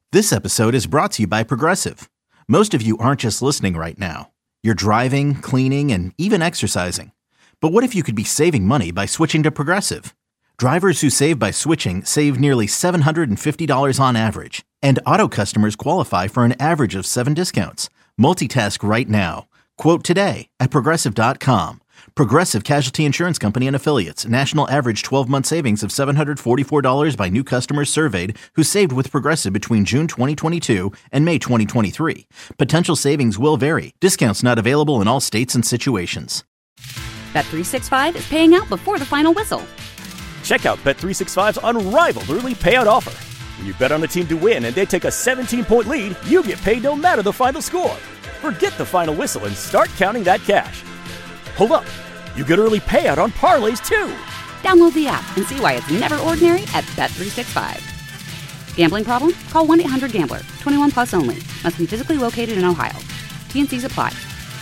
This episode is brought to you by Progressive. Most of you aren't just listening right now. You're driving, cleaning, and even exercising. But what if you could be saving money by switching to Progressive? Drivers who save by switching save nearly $750 on average. And auto customers qualify for an average of 7 discounts. Multitask right now. Quote today at Progressive.com. Progressive Casualty Insurance Company and Affiliates. National average 12-month savings of $744 by new customers surveyed who saved with Progressive between June 2022 and May 2023. Potential savings will vary. Discounts not available in all states and situations. Bet365 is paying out before the final whistle. Check out Bet365's unrivaled early payout offer. When you bet on a team to win and they take a 17-point lead, you get paid no matter the final score. Forget the final whistle and start counting that cash. Hold up. You get early payout on parlays, too. Download the app and see why it's never ordinary at Bet365. Gambling problem? Call 1-800-GAMBLER. 21 plus only. Must be physically located in Ohio. T&Cs apply.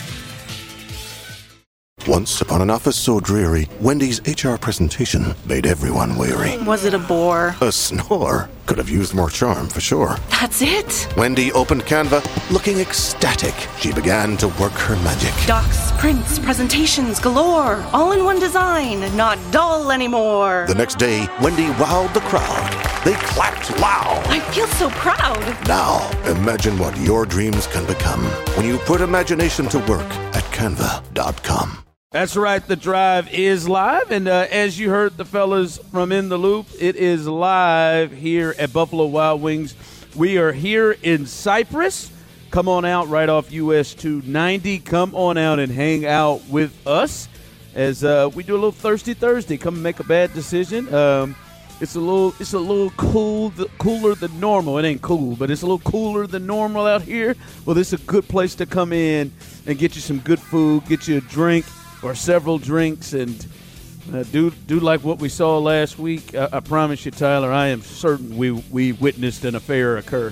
Once upon an office so dreary, Wendy's HR presentation made everyone weary. Was it a bore? A snore. Could have used more charm, for sure. That's it? Wendy opened Canva, looking ecstatic. She began to work her magic. Docs, prints, presentations galore. All in one design. Not dull anymore. The next day, Wendy wowed the crowd. They clapped loud. I feel so proud. Now, imagine what your dreams can become when you put imagination to work at Canva.com. That's right. The Drive is live. And as you heard the fellas from In the Loop, it is live here at Buffalo Wild Wings. We are here in Cypress. Come on out right off US 290. Come on out and hang out with us as we do a little Thirsty Thursday. Come and make a bad decision. It's a little cooler than normal. It ain't cool, but it's a little cooler than normal out here. Well, this is a good place to come in and get you some good food, get you a drink or several drinks, and do like what we saw last week. I promise you, Tyler, I am certain we witnessed an affair occur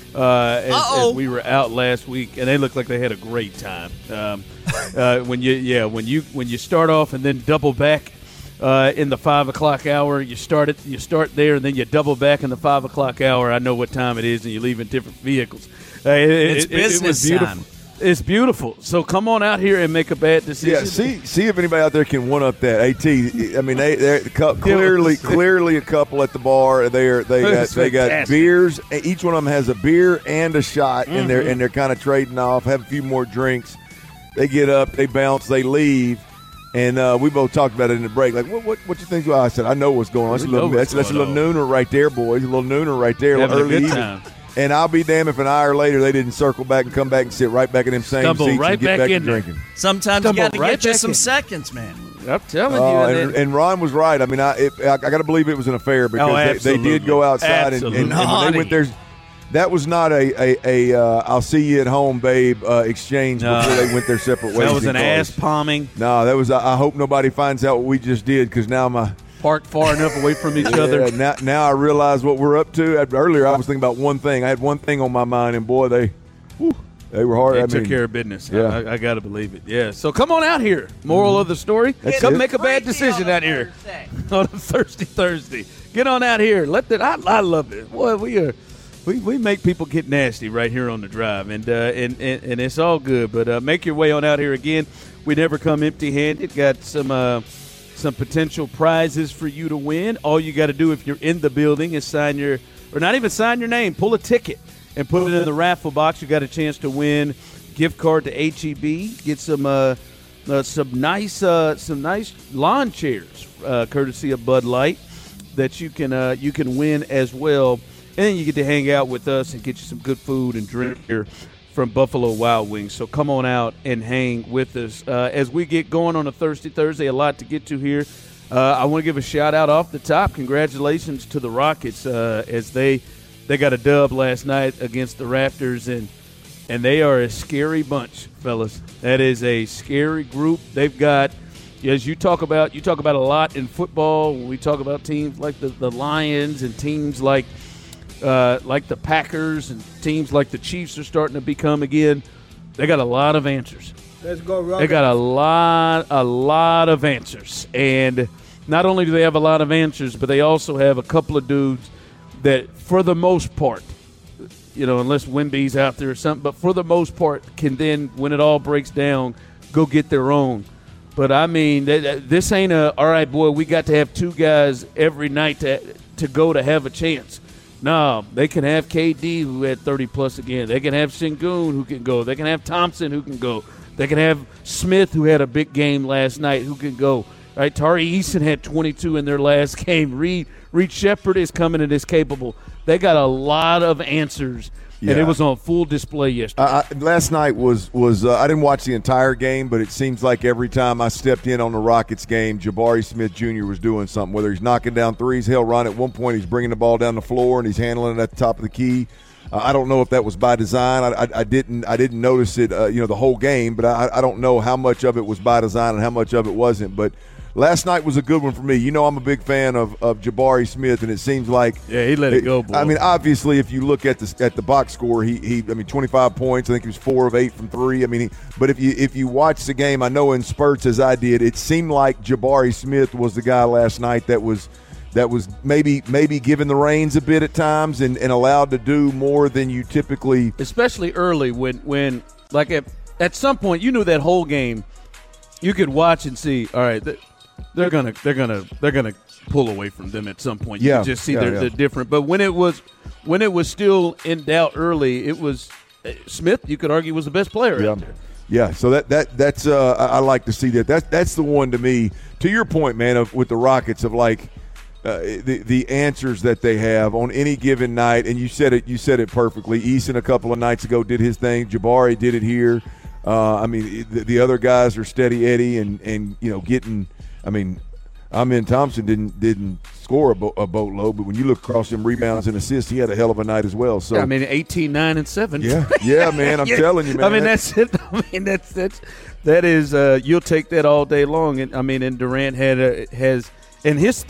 as we were out last week, and they looked like they had a great time. When you start off and then double back in the 5 o'clock hour, you start there and then you double back in the 5 o'clock hour. I know what time it is, and you leave in different vehicles. It's business time. It's beautiful. So come on out here and make a bad decision. Yeah, see if anybody out there can one up that. AT, I mean, they're clearly a couple at the bar. They got beers. Each one of them has a beer and a shot, and they're kind of trading off. Have a few more drinks. They get up, they bounce, they leave. And we both talked about it in the break. Like, what you think? Well, I said, I know what's going on. That's a little nooner right there, boys. A little nooner right there. Having early a good evening. time. And I'll be damned if an hour later they didn't circle back and come back and sit right back in them same Stumble seats right and get back back in to there. drinking. Sometimes you got to get you some seconds, man. I'm telling you. And Ron was right. I mean, I got to believe it was an affair because they did go outside and when they went there. That was not a I'll see you at home, babe exchange before they went their separate ways. That was an ass palming. No, that was I hope nobody finds out what we just did because now my – parked far enough away from each other. Now I realize what we're up to. Earlier I was thinking about one thing. I had one thing on my mind, and boy, they were hard. They took care of business. Yeah. I got to believe it. Yeah. So come on out here. Moral of the story: come make a bad decision out here on a Thirsty Thursday. Get on out here. I love it. Boy, we make people get nasty right here on the Drive, and it's all good. But make your way on out here again. We never come empty-handed. Got some potential prizes for you to win. All you got to do if you're in the building is not even sign your name, pull a ticket and put it in the raffle box. You got a chance to win gift card to HEB. Get some nice lawn chairs, courtesy of Bud Light, that you can win as well. And then you get to hang out with us and get you some good food and drink here from Buffalo Wild Wings. So come on out and hang with us. As we get going on a Thirsty Thursday, a lot to get to here. I want to give a shout-out off the top. Congratulations to the Rockets as they got a dub last night against the Raptors, and they are a scary bunch, fellas. That is a scary group. They've got, as you talk about a lot in football. When we talk about teams like the Lions and teams like the Packers and teams like the Chiefs are starting to become again. They got a lot of answers. Let's go, Rockets. They got a lot of answers. And not only do they have a lot of answers, but they also have a couple of dudes that, for the most part, unless Wemby's out there or something. But for the most part, can then, when it all breaks down, go get their own. But, I mean, this ain't all right, boy, we got to have 2 guys every night to go to have a chance. No, they can have KD, who had 30-plus again. They can have Sengun, who can go. They can have Thompson, who can go. They can have Smith, who had a big game last night, who can go. Right? Tari Eason had 22 in their last game. Reed Shepherd is coming and is capable. They got a lot of answers, and it was on full display yesterday. Last night was I didn't watch the entire game, but it seems like every time I stepped in on the Rockets game, Jabari Smith Jr. was doing something, whether he's knocking down threes. Hell, Ron, at one point he's bringing the ball down the floor and he's handling it at the top of the key. I don't know if that was by design. I didn't notice it, the whole game, but I don't know how much of it was by design and how much of it wasn't. But last night was a good one for me. I'm a big fan of Jabari Smith, and it seems like he let it go, boy. I mean, obviously, if you look at the box score, he 25 points. I think he was 4 of 8 from 3. I mean, but if you watch the game, I know in spurts as I did, it seemed like Jabari Smith was the guy last night that was maybe given the reins a bit at times and allowed to do more than you typically. Especially early when like at some point you knew that whole game you could watch and see. All right, they're gonna pull away from them at some point. You could just see they're different. But when it was still in doubt early, it was Smith. You could argue was the best player out there. Yeah, so that's I like to see that. That's the one to me. To your point, man, with the Rockets of like. The answers that they have on any given night, and you said it perfectly. Eason a couple of nights ago did his thing. Jabari did it here. I mean, the other guys are steady Eddie and getting. I mean, Amen Thompson didn't score a boatload, but when you look across them rebounds and assists, he had a hell of a night as well. So 18, 9, and 7. Yeah, man. I'm telling you, man. I mean, that's it. I mean, that is you'll take that all day long. And Durant has. And his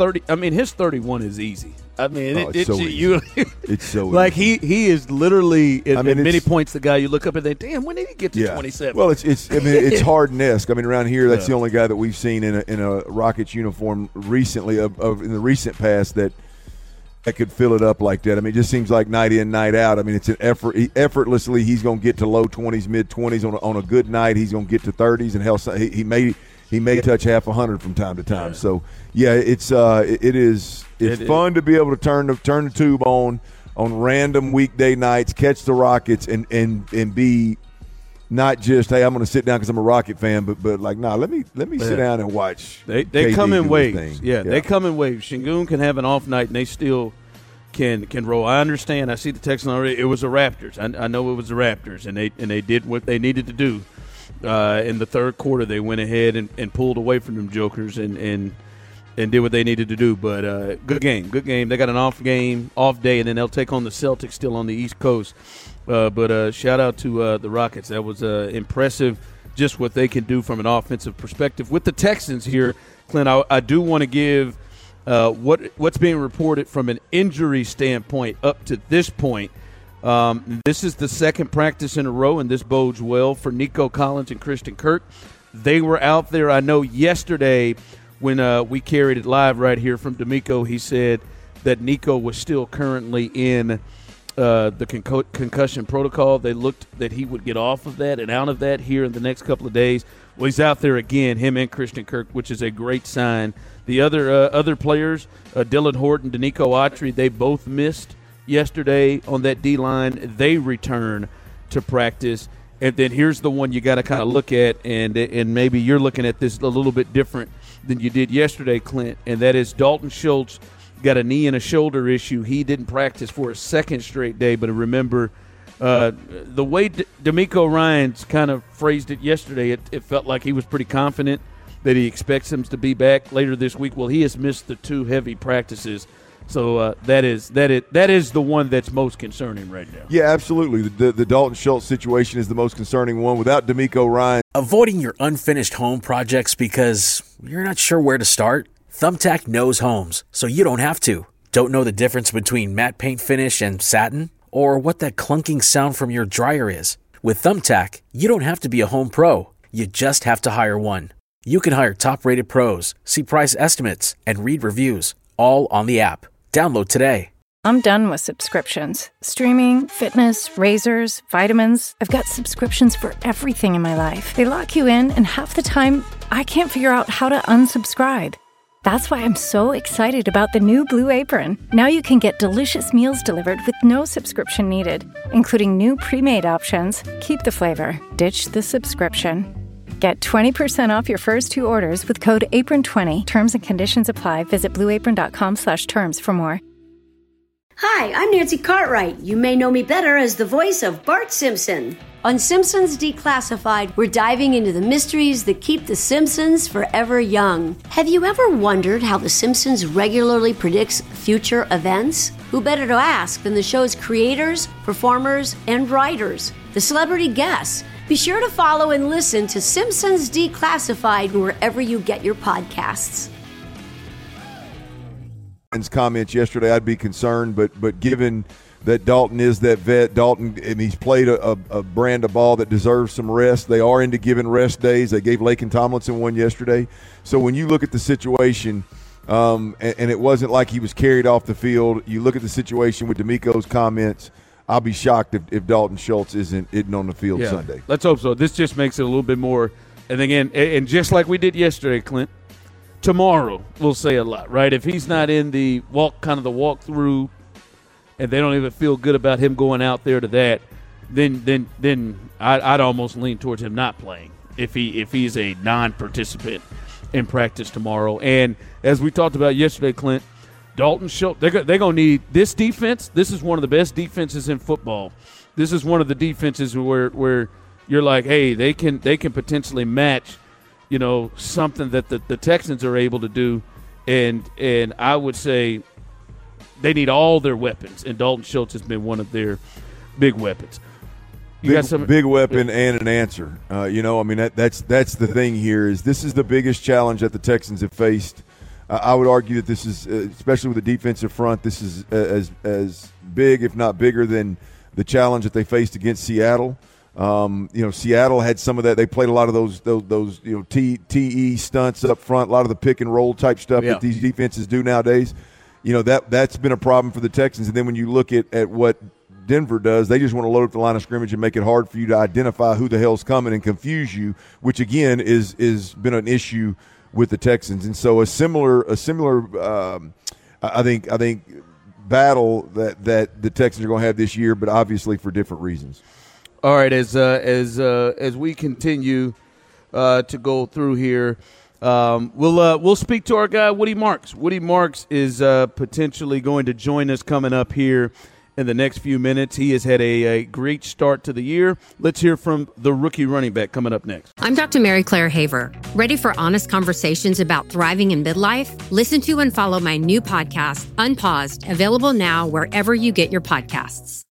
31 is easy. I mean, it's so easy. It's so like easy. he is literally at many points the guy you look up and think, damn, when did he get to 27? Well, it's Harden-esque. I mean, around here, that's the only guy that we've seen in a Rockets uniform recently in the recent past that could fill it up like that. I mean, it just seems like night in, night out. I mean, it's an effort. Effortlessly, he's going to get to low 20s, mid 20s on a good night. He's going to get to 30s, and hell, he may touch half 100 from time to time. So it's fun to be able to turn the tube on random weekday nights, catch the Rockets, and be not just, hey, I'm going to sit down because I'm a Rocket fan, but like, nah, let me sit down and watch. They come in waves. Yeah, they come in waves. Sengun can have an off night and they still can roll. I understand. I see the text already. It was the Raptors. I know it was the Raptors, and they did what they needed to do. In the third quarter, they went ahead and pulled away from them jokers and did what they needed to do. But good game. They got an off day, and then they'll take on the Celtics still on the East Coast. But shout out to the Rockets. That was impressive, just what they can do from an offensive perspective. With the Texans here, Clint, I do want to give what's being reported from an injury standpoint up to this point. This is the second practice in a row, and this bodes well for Nico Collins and Christian Kirk. They were out there. I know yesterday when we carried it live right here from D'Amico, he said that Nico was still currently in the concussion protocol. They looked that he would get off of that and out of that here in the next couple of days. Well, he's out there again, him and Christian Kirk, which is a great sign. The other players, Dylan Horton, Danico Autry, they both missed yesterday on that D-line. They return to practice. And then here's the one you got to kind of look at, and maybe you're looking at this a little bit different than you did yesterday, Clint, and that is Dalton Schultz got a knee and a shoulder issue. He didn't practice for a second straight day, but remember the way D'Amico Ryans kind of phrased it yesterday, it felt like he was pretty confident that he expects him to be back later this week. Well, he has missed the 2 heavy practices. So that is the one that's most concerning right now. Yeah, absolutely. The Dalton Schultz situation is the most concerning one. Without D'Amico Ryan. Avoiding your unfinished home projects because you're not sure where to start? Thumbtack knows homes, so you don't have to. Don't know the difference between matte paint finish and satin? Or what that clunking sound from your dryer is? With Thumbtack, you don't have to be a home pro. You just have to hire one. You can hire top-rated pros, see price estimates, and read reviews, all on the app. Download today. I'm done with subscriptions. Streaming, fitness, razors, vitamins. I've got subscriptions for everything in my life. They lock you in, and half the time, I can't figure out how to unsubscribe. That's why I'm so excited about the new Blue Apron. Now you can get delicious meals delivered with no subscription needed, including new pre-made options. Keep the flavor, ditch the subscription. Get 20% off your first 2 orders with code APRON20. Terms and conditions apply. Visit blueapron.com/terms for more. Hi, I'm Nancy Cartwright. You may know me better as the voice of Bart Simpson. On Simpsons Declassified, we're diving into the mysteries that keep the Simpsons forever young. Have you ever wondered how The Simpsons regularly predicts future events? Who better to ask than the show's creators, performers, and writers, the celebrity guests? Be sure to follow and listen to Simpsons Declassified wherever you get your podcasts. Comments yesterday, I'd be concerned, but given that Dalton is that vet, Dalton, and he's played a brand of ball that deserves some rest. They are into giving rest days. They gave Lakin Tomlinson one yesterday. So when you look at the situation, and it wasn't like he was carried off the field, you look at the situation with D'Amico's comments, I'll be shocked if Dalton Schultz isn't on the field Sunday. Let's hope so. This just makes it a little bit more. And again, and just like we did yesterday, Clint, tomorrow we'll say a lot, right? If he's not in the walkthrough, and they don't even feel good about him going out there to that, then I'd almost lean towards him not playing if he's a non-participant in practice tomorrow. And as we talked about yesterday, Clint, Dalton Schultz, they're going to need this defense. This is one of the best defenses in football. This is one of the defenses where you're like, hey, they can potentially match, something that the Texans are able to do. And I would say they need all their weapons, and Dalton Schultz has been one of their big weapons. Big weapon and an answer. That's the thing here is this is the biggest challenge that the Texans have faced. I would argue that this is, especially with the defensive front, this is as big, if not bigger, than the challenge that they faced against Seattle. Seattle had some of that. They played a lot of those TE stunts up front, a lot of the pick and roll type stuff that these defenses do nowadays. That's been a problem for the Texans. And then when you look at what Denver does, they just want to load up the line of scrimmage and make it hard for you to identify who the hell's coming and confuse you, which again is been an issue with the Texans. And so a similar I think battle that the Texans are going to have this year, but obviously for different reasons. All right, as we continue to go through here, we'll speak to our guy Woody Marks. Woody Marks is potentially going to join us coming up here in the next few minutes. He has had a great start to the year. Let's hear from the rookie running back coming up next. I'm Dr. Mary Claire Haver. Ready for honest conversations about thriving in midlife? Listen to and follow my new podcast, Unpaused, available now wherever you get your podcasts.